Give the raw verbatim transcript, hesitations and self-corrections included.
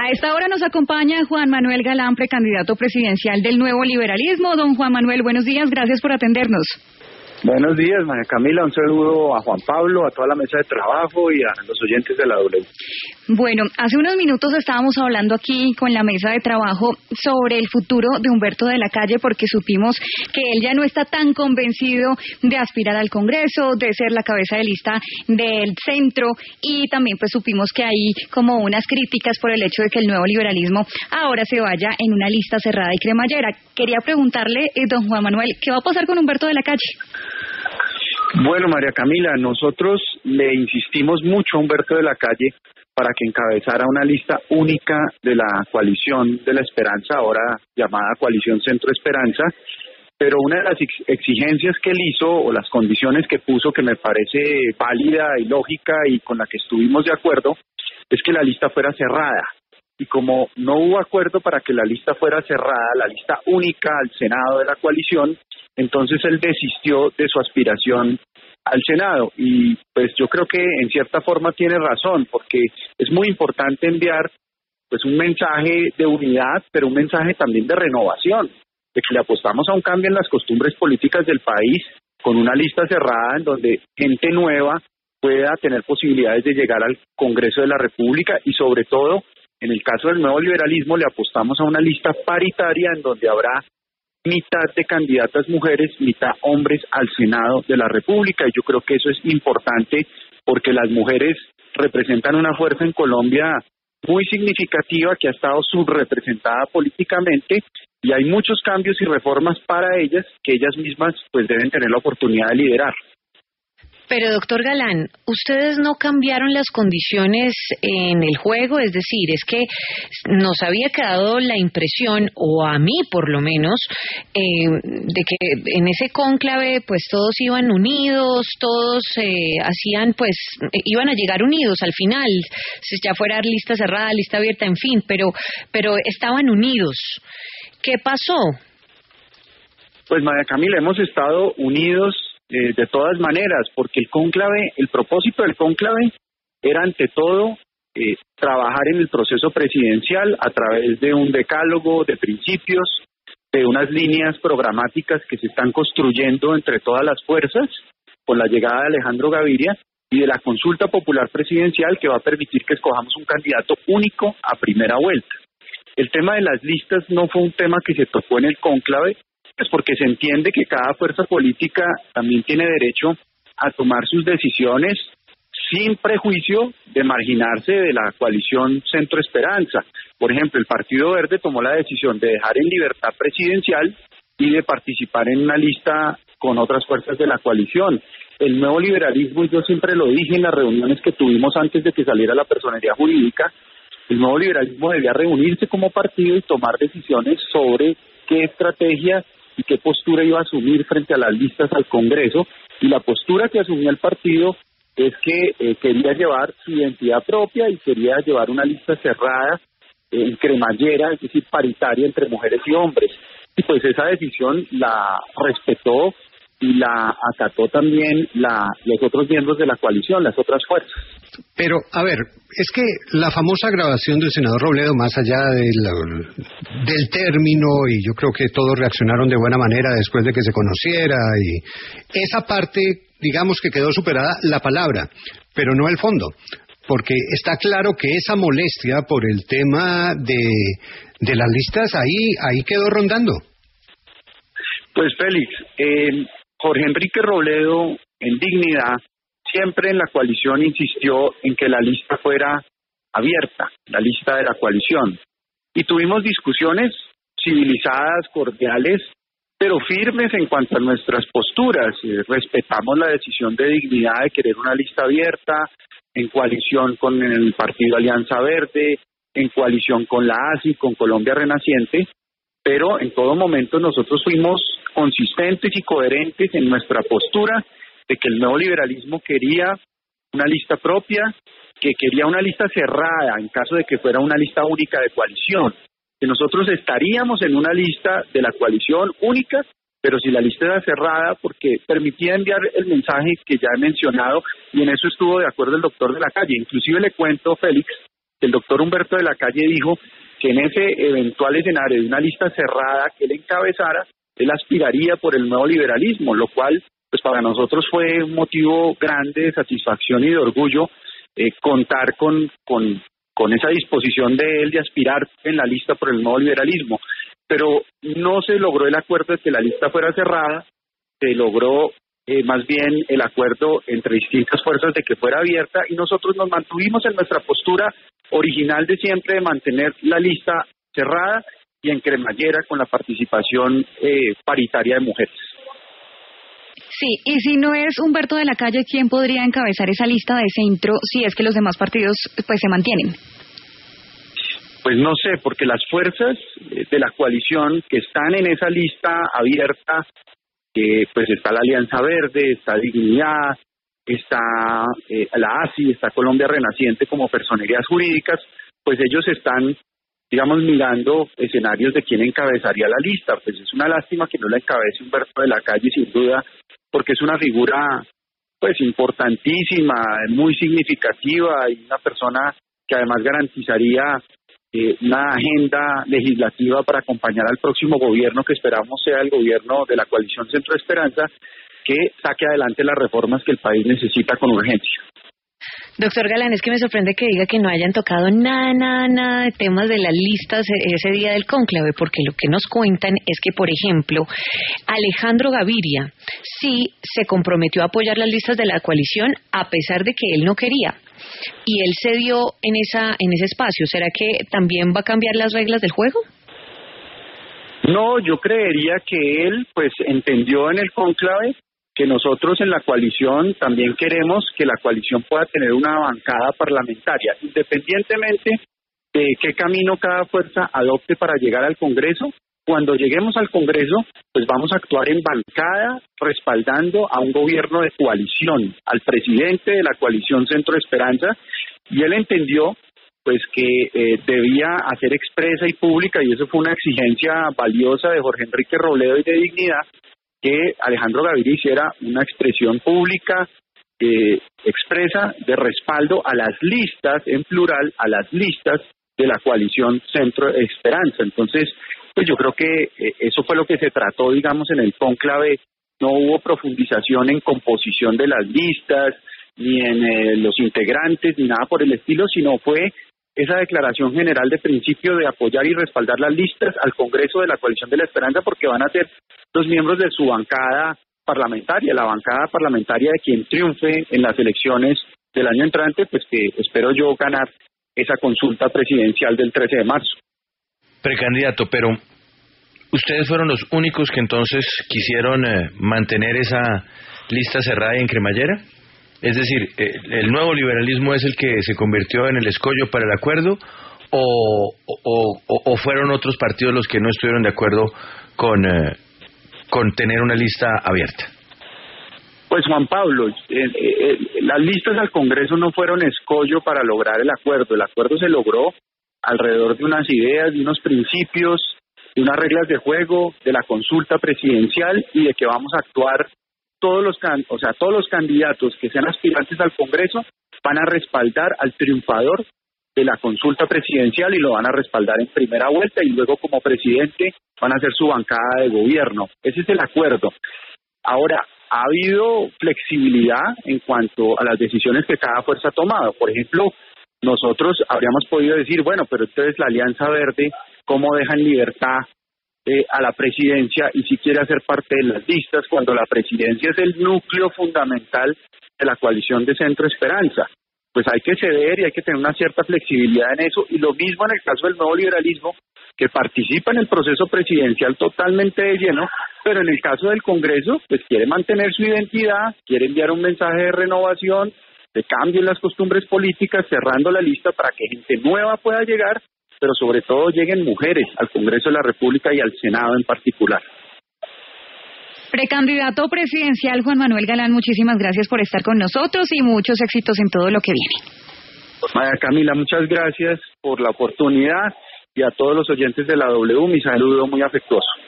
A esta hora nos acompaña Juan Manuel Galán, precandidato presidencial del Nuevo Liberalismo. Don Juan Manuel, buenos días, gracias por atendernos. Buenos días, María Camila, un saludo a Juan Pablo, a toda la mesa de trabajo y a los oyentes de la W. Bueno, hace unos minutos estábamos hablando aquí con la mesa de trabajo sobre el futuro de Humberto de la Calle, porque supimos que él ya no está tan convencido de aspirar al Congreso, de ser la cabeza de lista del centro, y también pues supimos que hay como unas críticas por el hecho de que el Nuevo Liberalismo ahora se vaya en una lista cerrada y cremallera. Quería preguntarle, eh, don Juan Manuel, ¿qué va a pasar con Humberto de la Calle? Bueno, María Camila, nosotros le insistimos mucho a Humberto de la Calle para que encabezara una lista única de la coalición de la Esperanza, ahora llamada Coalición Centro Esperanza, pero una de las exigencias que él hizo, o las condiciones que puso, que me parece válida y lógica y con la que estuvimos de acuerdo, es que la lista fuera cerrada. Y como no hubo acuerdo para que la lista fuera cerrada, la lista única al Senado de la coalición, entonces él desistió de su aspiración al Senado. Y pues yo creo que en cierta forma tiene razón, porque es muy importante enviar pues un mensaje de unidad, pero un mensaje también de renovación, de que le apostamos a un cambio en las costumbres políticas del país, con una lista cerrada en donde gente nueva pueda tener posibilidades de llegar al Congreso de la República, y sobre todo, en el caso del Nuevo Liberalismo, le apostamos a una lista paritaria en donde habrá mitad de candidatas mujeres, mitad hombres al Senado de la República, y yo creo que eso es importante porque las mujeres representan una fuerza en Colombia muy significativa que ha estado subrepresentada políticamente, y hay muchos cambios y reformas para ellas que ellas mismas pues deben tener la oportunidad de liderar. Pero, doctor Galán, ustedes no cambiaron las condiciones en el juego, es decir, es que nos había quedado la impresión, o a mí por lo menos, eh, de que en ese cónclave pues todos iban unidos, todos eh, hacían pues, iban a llegar unidos al final, si ya fuera lista cerrada, lista abierta, en fin, pero, pero estaban unidos. ¿Qué pasó? Pues, María Camila, hemos estado unidos Eh, de todas maneras, porque el cónclave, el propósito del cónclave era ante todo eh, trabajar en el proceso presidencial a través de un decálogo de principios, de unas líneas programáticas que se están construyendo entre todas las fuerzas con la llegada de Alejandro Gaviria, y de la consulta popular presidencial que va a permitir que escojamos un candidato único a primera vuelta. El tema de las listas no fue un tema que se tocó en el cónclave, pues porque se entiende que cada fuerza política también tiene derecho a tomar sus decisiones sin prejuicio de marginarse de la coalición Centro Esperanza. Por ejemplo, el Partido Verde tomó la decisión de dejar en libertad presidencial y de participar en una lista con otras fuerzas de la coalición. El Nuevo Liberalismo, y yo siempre lo dije en las reuniones que tuvimos antes de que saliera la personería jurídica, el Nuevo Liberalismo debía reunirse como partido y tomar decisiones sobre qué estrategia y qué postura iba a asumir frente a las listas al Congreso, y la postura que asumió el partido es que eh, quería llevar su identidad propia y quería llevar una lista cerrada, eh, cremallera, es decir, paritaria entre mujeres y hombres. Y pues esa decisión la respetó y la acató también la, los otros miembros de la coalición, las otras fuerzas. Pero, a ver, es que la famosa grabación del senador Robledo, más allá del, del término, y yo creo que todos reaccionaron de buena manera después de que se conociera, y esa parte, digamos que quedó superada la palabra, pero no el fondo, porque está claro que esa molestia por el tema de, de las listas ahí, ahí quedó rondando. Pues, Félix, eh, Jorge Enrique Robledo, en dignidad, siempre en la coalición insistió en que la lista fuera abierta, la lista de la coalición. Y tuvimos discusiones civilizadas, cordiales, pero firmes en cuanto a nuestras posturas. Eh, respetamos la decisión de dignidad de querer una lista abierta, en coalición con el Partido Alianza Verde, en coalición con la A S I, con Colombia Renaciente, pero en todo momento nosotros fuimos consistentes y coherentes en nuestra postura de que el Nuevo Liberalismo quería una lista propia, que quería una lista cerrada en caso de que fuera una lista única de coalición, que nosotros estaríamos en una lista de la coalición única, pero si la lista era cerrada, porque permitía enviar el mensaje que ya he mencionado, y en eso estuvo de acuerdo el doctor de la Calle. Inclusive le cuento, Félix, El doctor Humberto de la Calle dijo que en ese eventual escenario de una lista cerrada que él encabezara, él aspiraría por el nuevo liberalismo, lo cual pues para nosotros fue un motivo grande de satisfacción y de orgullo eh, contar con, con, con esa disposición de él de aspirar en la lista por el nuevo liberalismo. Pero no se logró el acuerdo de que la lista fuera cerrada, se logró eh, más bien el acuerdo entre distintas fuerzas de que fuera abierta, y nosotros nos mantuvimos en nuestra postura original de siempre de mantener la lista cerrada y en cremallera con la participación eh, paritaria de mujeres. Sí, y si no es Humberto de la Calle, ¿quién podría encabezar esa lista de centro si es que los demás partidos pues se mantienen? Pues no sé, porque las fuerzas de la coalición que están en esa lista abierta, eh, pues está la Alianza Verde, está Dignidad, está eh, la A S I, está Colombia Renaciente como personerías jurídicas, pues ellos están, digamos, mirando escenarios de quién encabezaría la lista. Pues es una lástima que no la encabece Humberto de la Calle, sin duda, porque es una figura pues importantísima, muy significativa, y una persona que además garantizaría eh, una agenda legislativa para acompañar al próximo gobierno, que esperamos sea el gobierno de la coalición Centro Esperanza, que saque adelante las reformas que el país necesita con urgencia. Doctor Galán, es que me sorprende que diga que no hayan tocado nada, nada, nada de temas de las listas ese día del cónclave, porque lo que nos cuentan es que, por ejemplo, Alejandro Gaviria sí se comprometió a apoyar las listas de la coalición a pesar de que él no quería, y él se dio en esa en ese espacio. ¿Será que también va a cambiar las reglas del juego? No, yo creería que él pues entendió en el cónclave que nosotros en la coalición también queremos que la coalición pueda tener una bancada parlamentaria, independientemente de qué camino cada fuerza adopte para llegar al Congreso. Cuando lleguemos al Congreso, pues vamos a actuar en bancada, respaldando a un gobierno de coalición, al presidente de la coalición Centro Esperanza, y él entendió pues que eh, debía hacer expresa y pública, y eso fue una exigencia valiosa de Jorge Enrique Robledo y de Dignidad, que Alejandro Gaviria hiciera una expresión pública eh, expresa de respaldo a las listas, en plural, a las listas de la coalición Centro Esperanza. Entonces, pues yo creo que eh, eso fue lo que se trató, digamos, en el cónclave. No hubo profundización en composición de las listas, ni en eh, los integrantes, ni nada por el estilo, sino fue esa declaración general de principio de apoyar y respaldar las listas al Congreso de la Coalición de la Esperanza, porque van a ser los miembros de su bancada parlamentaria, la bancada parlamentaria de quien triunfe en las elecciones del año entrante, pues que espero yo ganar esa consulta presidencial del trece de marzo. Precandidato, pero ustedes fueron los únicos que entonces quisieron eh, mantener esa lista cerrada y en cremallera. Es decir, eh, ¿el nuevo liberalismo es el que se convirtió en el escollo para el acuerdo o, o, o, o fueron otros partidos los que no estuvieron de acuerdo con, eh, con tener una lista abierta? Pues Juan Pablo, eh, eh, las listas al Congreso no fueron escollo para lograr el acuerdo. El acuerdo se logró alrededor de unas ideas, de unos principios, de unas reglas de juego, de la consulta presidencial y de que vamos a actuar todos los can, o sea, todos los candidatos que sean aspirantes al Congreso van a respaldar al triunfador de la consulta presidencial y lo van a respaldar en primera vuelta, y luego como presidente van a hacer su bancada de gobierno. Ese es el acuerdo. Ahora, ha habido flexibilidad en cuanto a las decisiones que cada fuerza ha tomado. Por ejemplo, nosotros habríamos podido decir, bueno, pero entonces la Alianza Verde, ¿cómo deja en libertad Eh, a la presidencia y si quiere hacer parte de las listas, cuando la presidencia es el núcleo fundamental de la coalición de Centro Esperanza? Pues hay que ceder y hay que tener una cierta flexibilidad en eso, y lo mismo en el caso del nuevo liberalismo, que participa en el proceso presidencial totalmente de lleno, pero en el caso del Congreso, pues quiere mantener su identidad, quiere enviar un mensaje de renovación, de cambio en las costumbres políticas, cerrando la lista para que gente nueva pueda llegar, pero sobre todo lleguen mujeres al Congreso de la República y al Senado en particular. Precandidato presidencial Juan Manuel Galán, muchísimas gracias por estar con nosotros y muchos éxitos en todo lo que viene. María Camila, muchas gracias por la oportunidad, y a todos los oyentes de la W mi saludo muy afectuoso.